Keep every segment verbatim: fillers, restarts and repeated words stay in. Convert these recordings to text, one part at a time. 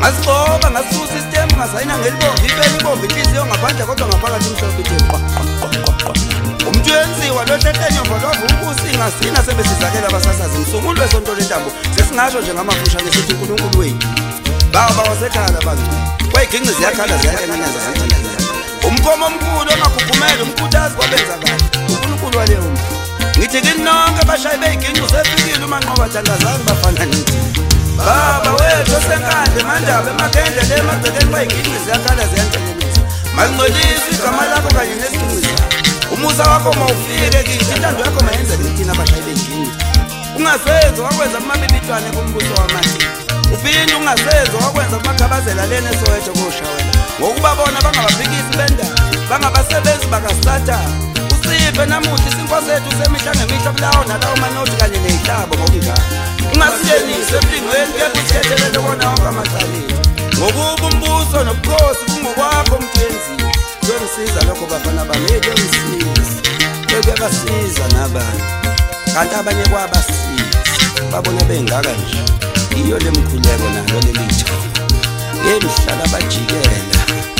Ngasiqoba ngasusa system ngasayina ngelibomvu ipeni ibomvu inhliziyo ngaphandle kodwa ngaphakathi umhlophe ithe qwa qwa. Umuntu wenziwa lo hlekenyombo lova ukusinga sina sebesizakela abasasazi msungulu wesonto lentambo sesingasho nje ngamafushane sithi uNkulunkulu wethu. Baba wasekhala bantu. Kwayiginqi ziyakhala ziyakenanaza kanjani. Umkhomo omkhulu ongakhuphumela umkhuthazi kwabenza kahle. uNkulunkulu waleyo muntu. Ngithi kini nonke abashayi beyiginqi usefikile umanqoba thandazange bafana nithi. Baba wethu senkandle mandaba emakhendle emagcekeni kwayiginqi ziyakhala ziyankenanisa. Mangcolisi igama lakho kanye nesiqiniso. Umusa wakho mawufike kithi intando yakho mayenze ngithina abashayi beyiginqi. Ungasenzo wakwenza kumabibitwane kumbuso wamanje. Uphinde ungasenzo wakwenza kumakhabazela lene Soweto koshawela. Ngokubabona bangabaphikisi bendaba, bangabasebenzi bakaSata. Usiphe namuhla isinkwa sethu semihla ngemihla kulawo nalawo manothi kanye nezihlabo ngokunjalo. Ungasiyenise emlingweni kepha usithethelele wona wonke amacaleni. Ngokuba umbuso nobukhosi kungokwakho mthenzi. Kuyongisiza lokho bafana bami, kuyongisiza. Kuyabasiza nabanye. Kanti abanye kwabasiza. Babona bengaka nje. Iyo lemkhuleko nalo lelitho. Yemhlala bajikela.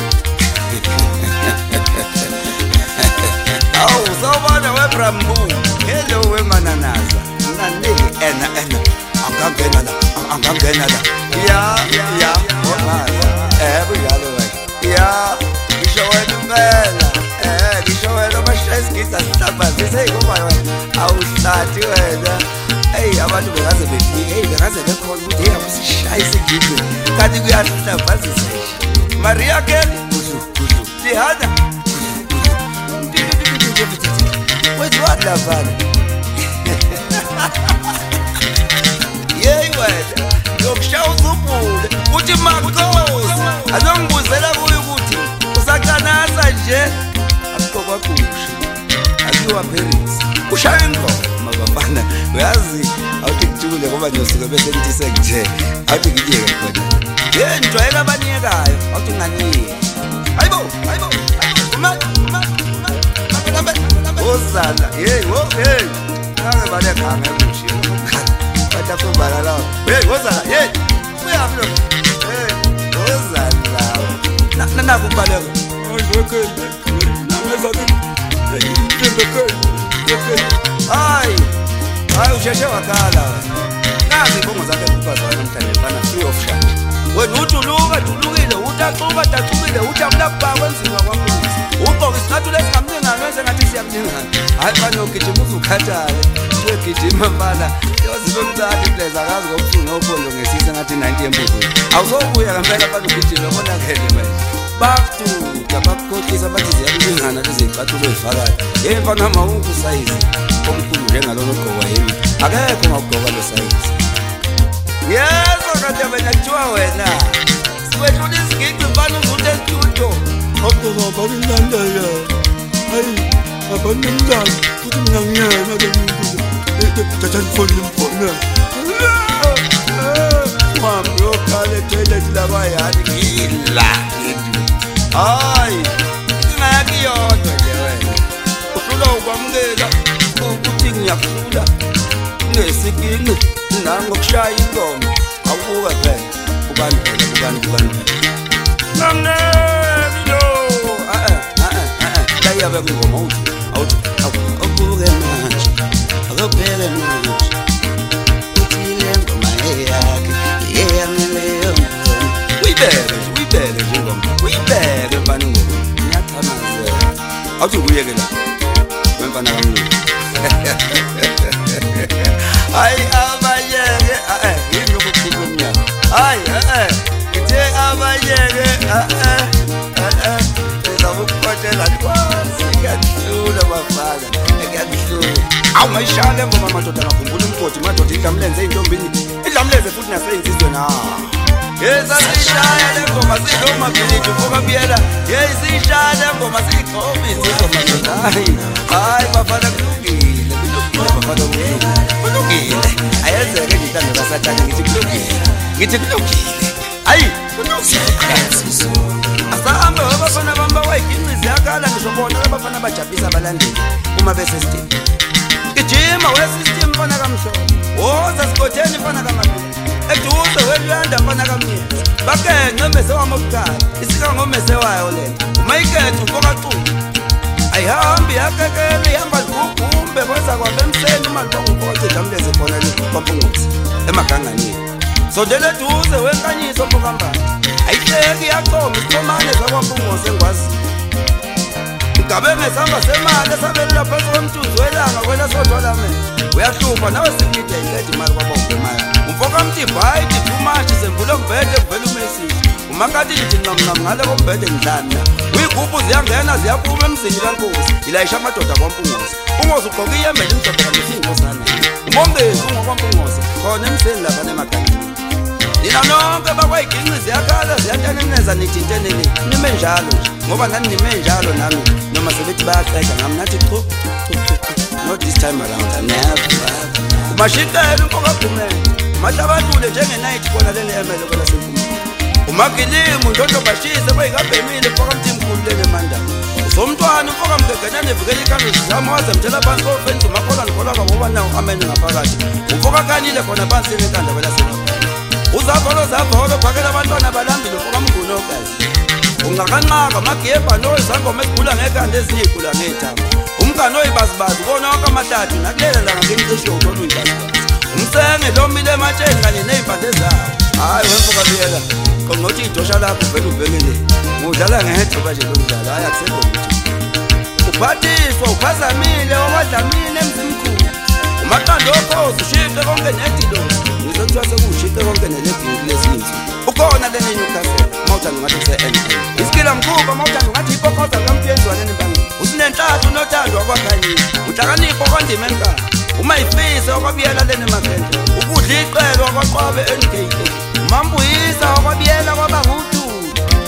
Awu sawubona weBrambu. Hello wemananaza. Nani ena ena. Angangena la, angangena la. Ya ya. Eh buyalo we. Ya. Ngisho wena impela. Eh ngisho wena abashayisgisa sihlaba sise ngoba wena. Awuhlathi wena. Hey abantu bengaze befike, hey bengaze bekhona ukuthi hey usishayise igizwe. Kanti kuyahlabazisa. Maria Ken, kuzu kuzu. Lihana. Where's what lavana? Yey wena. Yokushaya uzubule. Uthi makhosi. Azongibuzela kuyo ukuthi usacanasa nje. Akukho kusho. Akiwa Paris. Ushaya ingoma bafana. Uyazi awuthi kujule ngoba ngiyosuka bese ngithi senje. Awuthi ngiyeke khona. Hey njwayela abaniyekayo. Awuthi nganiyeke. Hayibo, hayibo. Uma uma uma. Ozala. Hey, wo hey. Ngake bale khanga ekushilo. Batha kumbala la. Hey, ozala. Hey. Uyaphi lo? Hey, ozala. Na na na kumbaleka. Ngeke. Namezake. Ngeke. Ngeke. Hayi. Hayi usheshe wakhala. Nazi ibongo zakhe kuphazana namhlanje bana free of charge. Wena uthi uluka, ulukile, utaxuba, taxubile, ujabula kuba kwenziwa kwaMfundisi. Ugqoka isicathu lesingamningana wenze ngathi siyamningana. Hayi bani ugijima uzukhathale. Uyegijima bana. Yozibe mthatha ipleza akazi ngobusuku nophondo ngesise ngathi ninety empuzweni. Awusobuya ngempela bani ugijima bonakele manje. Bakuduka bakukhohlisa bathi ziyalingana lezi zicathulo ezifakayo. Hey mfana mawungu size. Omkhulu njengalona ogqoka yini. Akekho ngokugqoka lo size. Yeso kade benyathwa wena. Siwethula isigidi mfana uzuthe studio. Ogqoka bakulandela. Hayi, abanemntana kuthi mina ngiyena ke umuntu. Thatha ifoni imfona. Mama yokale toilet labayani ngila. Hayi, ngiyaki yodwa nje wena. Uhlula ukwamukela ukuthi ngiyafula. Ngesiginqi nango kushaya ingoma. Awubuka phela. Ubani phela, ubani ubani. Ngamnemi lo. Ah ah ah ah. Layabe ngoma uthi. Awuthi awubuke manje. Akubheke manje. Uthi le ngoma eyakhe. Yeyangeleyo. Uyibeke, uyibeke nje ngoma. Uyibeke mfana ngoma. Ngiyathamazela. Awuthi uyeke la. Wemfana kamlungu. Hayi abayeke eh yini ukukhuluma. Hayi eh ngithe abayeke eh eh ezabukuphathela kwazi ngiyahlula bafana ngiyahlula. Awu mayishale ngoba madoda ngakhumbula umkhothi madoda idlamlenze intombini idlamlenze futhi naseyinzizwe na. Yeza sishaya le ngoma sidoma philithi ngoba biyela yeyisishaya ngoma sikhombi sizoma madoda. Hayi hayi bafana kulungile bafana kulungile. Ayenzeke nje intando kaSathane ngithi kulungile. Ngithi kulungile. Hayi kulungile. Asahamba abafana bamba wayiginqi ziyakhala ngisho bona abafana bajabulisa abalandeli uma bese stage. Gijima we system mfana kamhlobo. Woza sikotheni mfana kaMabili. eduze weluyanda mfana kamnyezi bakenge mese wamokukhala isika ngomese wayo lena umayikethu mfokaqulu ayihambi yakekele ihamba ligugumbe kwenza kwambe emseni uma libongumfokaceda mleze khona kwampungutsi emaganganeni sondele eduze wenkanyiso mfokambani ayihleki yaqoma isithomane zakwampungose engwazi ngabe ngesamba semali esabelula phansi komthunzi welanga kwela sodwa mena uyahlupha nawe sikunide ihledi imali kwabonke mali umfoka mtibhayithi too much semvule mbhede kuvela umessage umakati lithi ncamncam ngale kombhede ngidlani uyigubhu ziyangena ziyaphuma emzini kankosi ilayisha amadoda kwampungosi ungozi ugqoke iyembe limdodeka ngesingosana umongezi ungokwampungose khona emseni lapha nemagangeni nina nonke bakwayiginci ziyakhala ziyataneneza nithinteneni nime njalo nje ngoba nani nime njalo nami noma sebethi bayaqeda ngami nathi chu chu chu not this time around never umashikela umfoka gumele mahlabalule njengenight khona leli emele kwela semfumo umagilimu ndondo bashise bayikabhemile mfoka mthimkhulu lele manda usomntwana umfoka mgegena nevikela ikhambi zizama wazemthela phansi kofenzi umakhola nikholwa ngoba nawo amene ngaphakathi umfoka kanile khona phansi enkanda kwela semfumo uzavolo zavolo phakela abantwana balambile mfoka mngunogazi ungakanqaka magiyebha noyizangoma esigula ngekanda ezinyigula ngethamba umngane oyibazibazi kona wonke amahladi nakulela langa ngemcisho uthola uyibazibazi umsenge lomile ematsheni kanye ney'mpande zawo hhayi wemfoka buyela kongothi idosha lakho vele uvekele ngudlala ngedloba nje lomdlalo hhayi akusekho ukuthi uphathiswa uphazamile wakwadlamini emzimkhulu umaqanda okhozi ushiqe konke nedilosi ngizokuthiwa sekuwushiqe konke nelebhinki lezinzi ukhona lene Newcastle mawuthanda ungathi kuse-N L isikila mkhuba mawuthanda ungathi yipokhoza kampiyenzwa lene mbangeni usinenhlathu unothando wakwakhanyisa uhlakanipho kwandima enkala uma yifise wakwabiyela lene magende ukudla iqelo wakwaqwabe N K A umambuyisa wakwabiyela kwabangutulu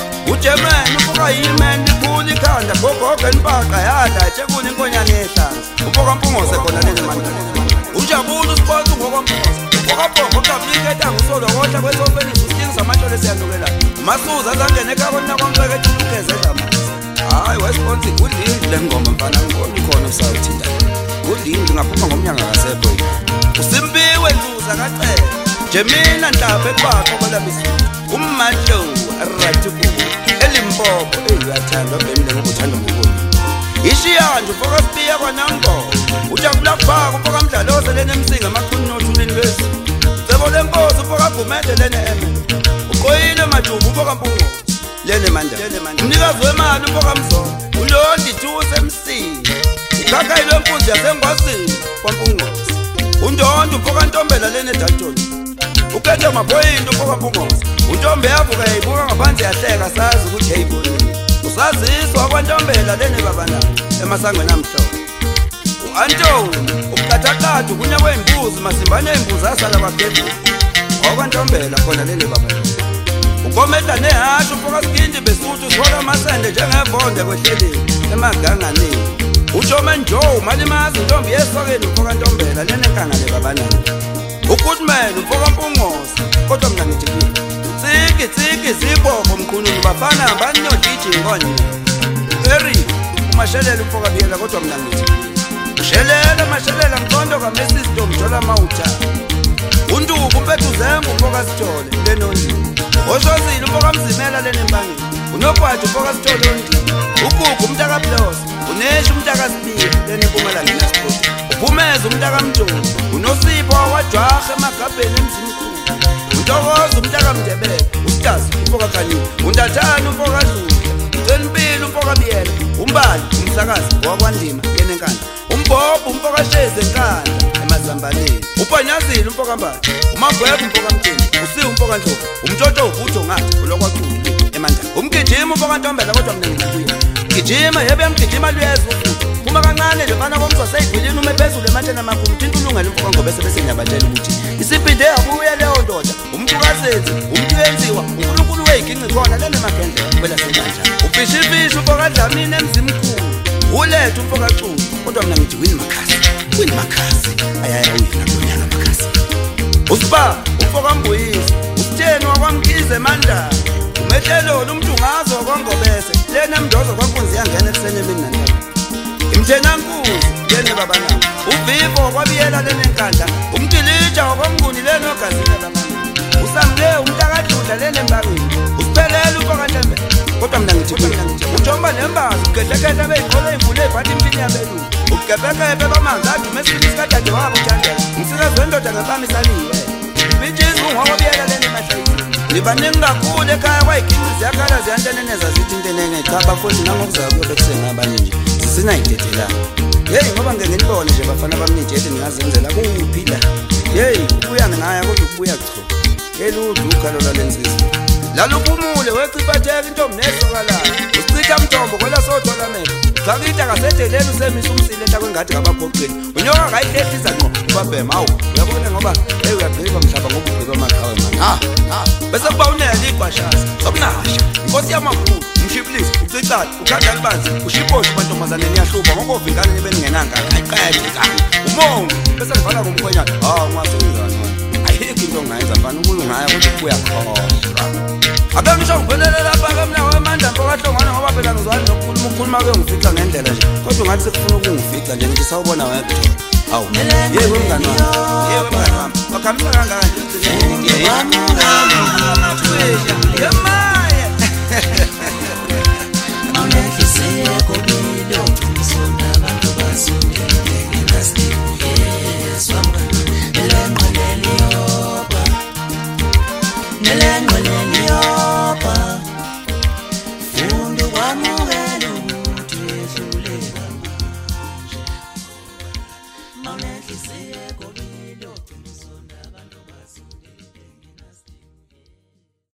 ujemene ufoka yimeni likhulu ikhanda gogoge nibhaqa yadla etshekuni inkonyane yehlanzi ufoka mpungose khona lene mandela ujabula usport ngokwampungose ufoka uqabliketa ngusolo kodla kwesofeni usitingisa amantshole siyanukela masuza azangene ekhakona kwamfeketha ulukeze edlamanzi hayi wesponsi kudlindi le ngoma mfana ngibona ukhona usawuthinda kudlindi ngaphuma ngomnyanga kasekho yini usimbiwe nzuza kacela nje mina nhlapha ekwakho kwalabisi ummatlo aratiku elimpopo eyathandwa bemile ngokuthanda ngokuni ishiya nje ufoka sipiya kwanango ujabula kubhaka ufoka mdlaloze lene emsinga amachuni nothulini lwesi cebo lenkosi ufoka gumede lene eme uqoyile majubu ufoka mpungo lene manda umnikazi wemali ufoka mzongo ulondi thuse emsini ikhakha yile mpunzi yasengwazini kwampungosi undondo ufoka ntombela lene daltoni ukhethe maphoyinto ufoka mpungosi untombe yavuka yayibuka ngaphansi yahleka sazi ukuthi yayibonile usaziswa kwantombela lene babana emasangweni amhlophe u-Antoni ubuqathaqathu kunya kwey'mbuzi masimbane ey'mbuzi asala kwaphezulu okwantombela khona lele babana ukomedla nehasho ufoka sikindi besuthu sithola amasende njengevonde kwehleleni emaganganeni uJoman Joe malimazi intombi yesokeni ufoka ntombela lene nkangale babanani uGoodman ufoka mpungose kodwa mina ngithi tsiki tsiki zibopho mkhululi bafana banyo D J konye Eri umashelela ufoka biyela kodwa mina ngithi ushelela mashelela mqondo kaMessi Ntomjola Mawutha unduku mpethu zembu ufoka sithole lenondi oshozile ufoka mzimela lene mbangeni unophathi ufoka sithole ondi ugugu umntaka Blos unesha umntaka Sibiya lene Mpumalanga naSport uphumeza umntaka Mjoli unosipho wajwaha emagabheni emzimkhulu untokoza umntaka Mndebele usitazi ufoka Khanyiwe undathana ufoka Zulu uThenibile ufoka Biyela umbali umhlakazi wakwandima lene nkanda umbhobho umfoka Sheze enkanda emazambaleni uPanyazile umfoka Mbathi umagwebo umfoka Mthembu usiwe umfoka Ndlovu umtshotho ubutho ngathi ulokwaqulu emandla umgijima umfoka Ntombela kodwa mina ngikuye gijima yebe mgijima luyeza ufuthi uma kancane nje mfana komzwa seyigwilini ume phezulu ematsheni amakhulu thinta ulungele umfoka ngoba bese ngiyabatshela ukuthi isiphinde yabuya leyo ndoda umuntu kasenzi umuntu wenziwa uNkulunkulu weyiginci khona lene magendlela phela senkanjani ubhishifishi umfoka Dlamini emzimkhulu ulethe umfoka Xulu kodwa mina ngithi wini makhasi wini makhasi ayaya wina kunyanga makhasi usiba umfoka Mbuyisi usitheni wakwamkhize Mandala umehlelolo umuntu ngazo kwangobese lena mndozo kwankunzi yangena ekuseni emini nantaba imthena nkunzi lene babana uvivo kwabiyela lene nkandla umgilitsha wakwamnguni lene ogazini babana samle umntakaduda lene mbangini usiphelele ufaka ntembe kodwa mina ngithi ujomba nembazi ugehlekehla beyiqole imvule ebhathi impini yabelungu ugebekebe bamanzi adume esifini sikadade wabo uthandela ngisikezwe indoda ngebamisaniwe ibitshisi ungwakobiyela lene mahlayisi libaningi kakhulu ekhaya kwayigini ziyakhala ziyanteneneza zithi intenene chaba futhi nangokuzakuyo bekusengabanye nje zisinayidedelayo yeyi ngoba ngeke nibone nje bafana bamnijete ningazenzela kuphila yeyi ukubuya ngaya kodwa ukubuya cho yeludla ukhalo lwalensizwa lalupumule weciphatheka intombi nesokalayo usichitha mthombo kwela sodwa mehlo xakitha kasedeleni usemisa umsile entakwengathi ngabaphoqeni unyoka ngayihlehlisa ngqo ubabhema awu uyabona ngoba eyi uyagqiba mhlaba ngoba ugqiba amaqhawe mani ha ha bese kuba unela iqwashazi sokunasha inkosi yamakhulu umshiplisi ucicala ukhanda libanzi ushiposhe umantombazane niyahluba ngoba ingane nibe ningenanga ayiqede kani umongo bese ngivala ngomkhwenyana ha ungasenzani ayikho into ongayenza mfana ukulungaya ukuthi kubuya khohlwa abe ngisho ngiphelele lapha ke mina wemandla mpokahlongana ngoba phela ngizwani nokukhuluma ukukhuluma ke ngifica ngendlela nje kodwa ngathi sekufuna ukungifica nje ngithi sawubona wethu awu yebo mngani wami yebo mngani wami wakhamisa kangaka nje ugcine yebo